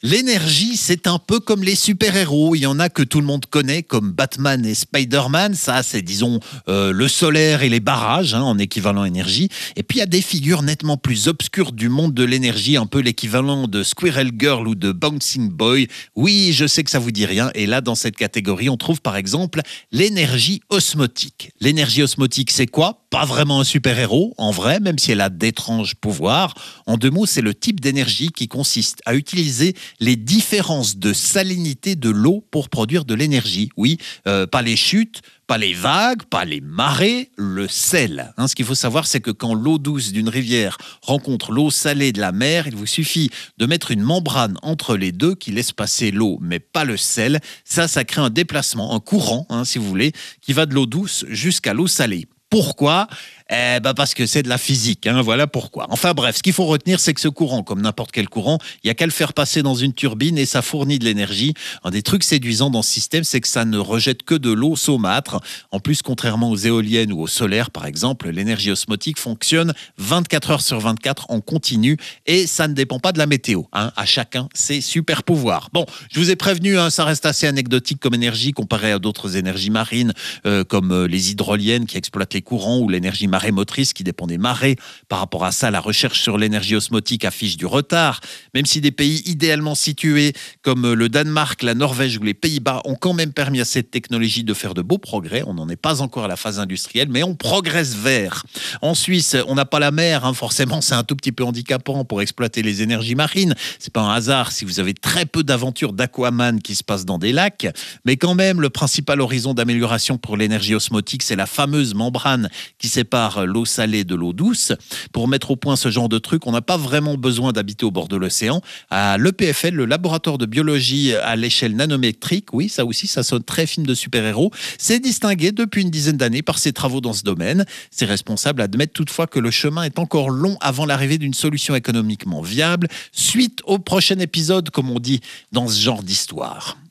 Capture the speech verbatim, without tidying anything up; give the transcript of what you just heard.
L'énergie, c'est un peu comme les super-héros. Il y en a que tout le monde connaît, comme Batman et Spider-Man. Ça, c'est, disons, euh, le solaire et les barrages, hein, en équivalent énergie. Et puis, il y a des figures nettement plus obscures du monde de l'énergie, un peu l'équivalent de Squirrel Girl ou de Bouncing Boy. Oui, je sais que ça vous dit rien. Et là, dans cette catégorie, on trouve par exemple l'énergie osmotique. L'énergie osmotique, c'est quoi ? Pas vraiment un super-héros, en vrai, même si elle a d'étranges pouvoirs. En deux mots, c'est le type d'énergie qui consiste à utiliser les différences de salinité de l'eau pour produire de l'énergie. Oui, euh, pas les chutes, pas les vagues, pas les marées, le sel. Hein, ce qu'il faut savoir, c'est que quand l'eau douce d'une rivière rencontre l'eau salée de la mer, il vous suffit de mettre une membrane entre les deux qui laisse passer l'eau, mais pas le sel. Ça, ça crée un déplacement, un courant, hein, si vous voulez, qui va de l'eau douce jusqu'à l'eau salée. Pourquoi ? Eh ben parce que c'est de la physique, hein, voilà pourquoi. Enfin bref, ce qu'il faut retenir, c'est que ce courant, comme n'importe quel courant, il n'y a qu'à le faire passer dans une turbine et ça fournit de l'énergie. Un des trucs séduisants dans ce système, c'est que ça ne rejette que de l'eau saumâtre. En plus, contrairement aux éoliennes ou au solaire, par exemple, l'énergie osmotique fonctionne vingt-quatre heures sur vingt-quatre en continu et ça ne dépend pas de la météo. Hein. À chacun ses super pouvoirs. Bon, je vous ai prévenu, hein, ça reste assez anecdotique comme énergie comparé à d'autres énergies marines, euh, comme euh, les hydroliennes qui exploitent les courants ou l'énergie marine motrice qui dépend des marées. Par rapport à ça, la recherche sur l'énergie osmotique affiche du retard, même si des pays idéalement situés comme le Danemark, la Norvège ou les Pays-Bas ont quand même permis à cette technologie de faire de beaux progrès. On n'en est pas encore à la phase industrielle, mais on progresse vers. En Suisse, on n'a pas la mer, hein, forcément, c'est un tout petit peu handicapant pour exploiter les énergies marines. C'est pas un hasard si vous avez très peu d'aventures d'aquaman qui se passent dans des lacs, mais quand même, le principal horizon d'amélioration pour l'énergie osmotique, c'est la fameuse membrane qui sépare l'eau salée de l'eau douce. Pour mettre au point ce genre de truc, on n'a pas vraiment besoin d'habiter au bord de l'océan. À l'E P F L, le laboratoire de biologie à l'échelle nanométrique, oui, ça aussi, ça sonne très film de super-héros, s'est distingué depuis une dizaine d'années par ses travaux dans ce domaine. Ces responsables admettent toutefois que le chemin est encore long avant l'arrivée d'une solution économiquement viable, suite au prochain épisode, comme on dit dans ce genre d'histoire.